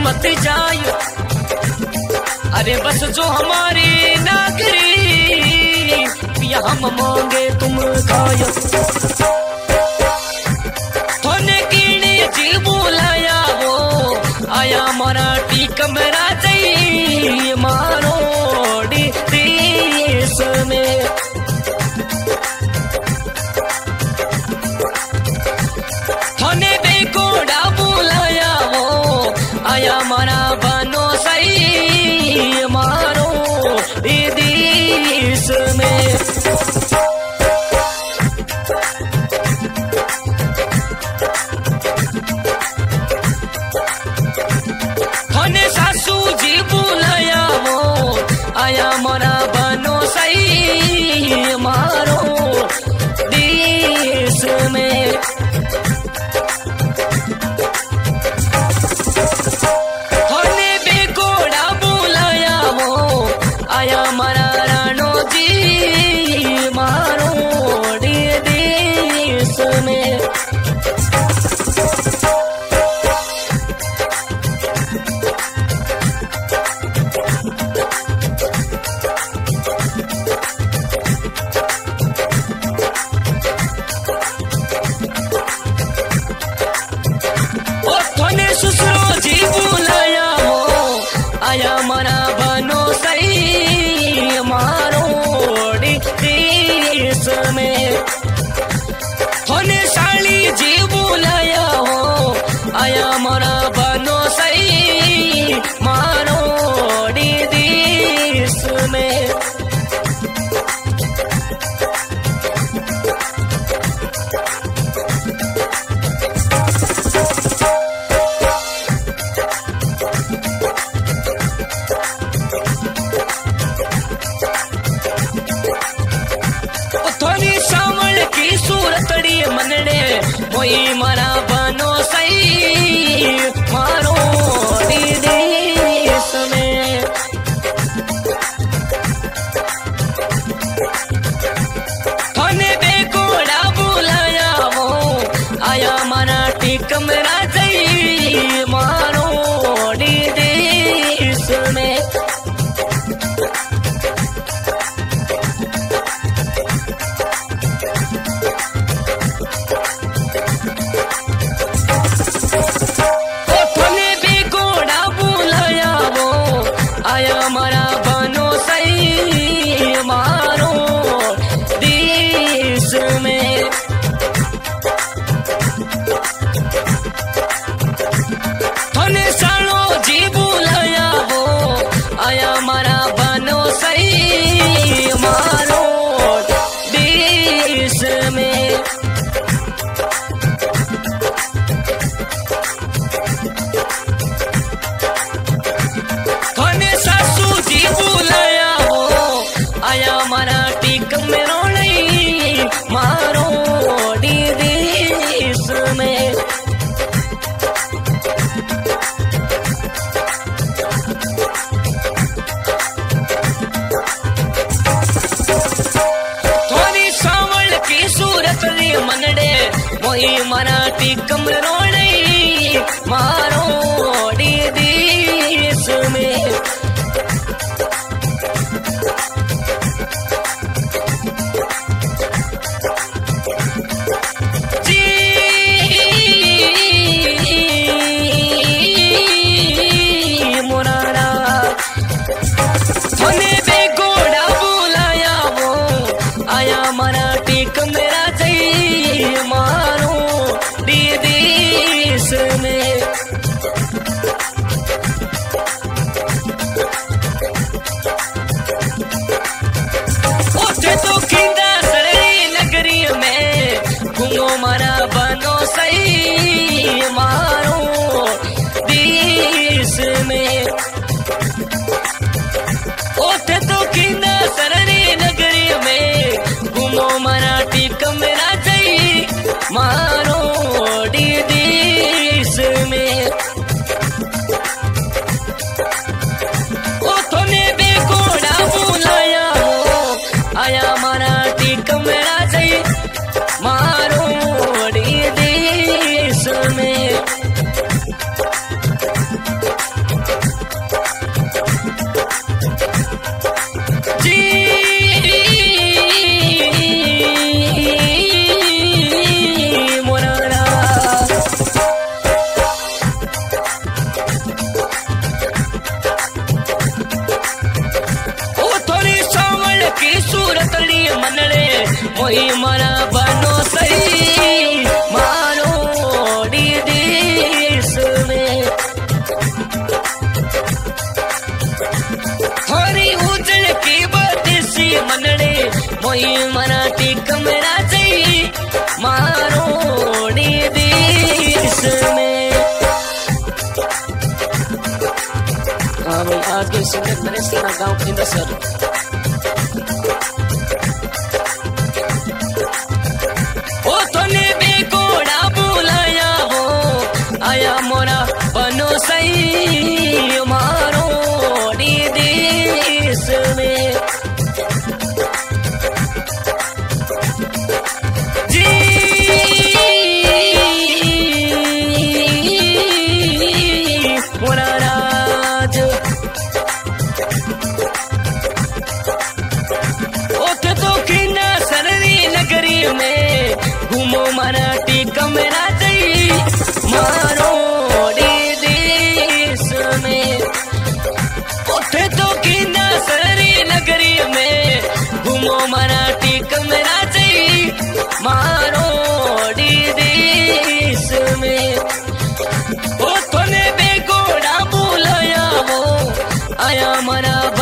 मत जायो, अरे बस जो हमारी नागरी पिया हम मांगे तुम खायो। थोने कीने जी बुलाया वो आया मराठी कमरा जई मारो देश में। थोने बेकोड़ा बुलाया वो आया मरा बनो सही मारो देश में। थोने सासू जी बुलाया वो आया मोरा बनो सही मारो देश में। थोने बेकोड़ा बुलाया वो आया मोरा रानो जी मारो देश में। ससुरो जी बुलाया हो आया मरा बनो सही मारो देश में। होने साली जी बुलाया हो आया मरा बनो सही मारो देश में। सूरतड़ी मनड़े मोई मरा बनो सही मारो देश में। थोने बेकोड़ा बुलाया वो आया मराठी कमरा जई मारो देश में। आया मरा बनो सही मारो देश में। थोने सालो जी बुलाया वो आया मरा बनो सही मारो देश में। सासू जी बुलाया हो आया मराठी कमरो नहीं मारो देश में। थोड़ी सावल की सूरत रे मनड़े मोई मराठी कमरो नहीं मारो देश में। थोने बेकोड़ा बुलाया वो आया मराठी कमरा जई मारो देश में। उठे तो खिंदा सरी नगरी में घूमो मरा बनो सही मारो देश में। ओठे तो किना सररी नगरी में घूमो मराठी कमरा जई मारो देश में। ओ थोने बेकोड़ा बुलाया हो आया मराठी कमरा जई मारो देश में। मोई मरा बनो सही मारोड़ी देश में थोड़ी उजल की बदसी मनड़े मोई मराठी कमरा चाहिए मारोड़ी देश में। हाँ भाई आज के सिंगर नरेश राणा गाँव की नसर ओ तोने बेकोड़ा बुलाया हो आया मोरा बनो सही मारोड़ी देश में जी मोरा राज ओके तो किना सररी नगरी में घूमो मराठी कमरा चाहिए मारोड़ी देश में ओके तो किना सररी नगरी में घूमो मराठी कमरा चाहिए मारोड़ी देश में ओ तोने बेगोड़ा बुलाया हो आया मरा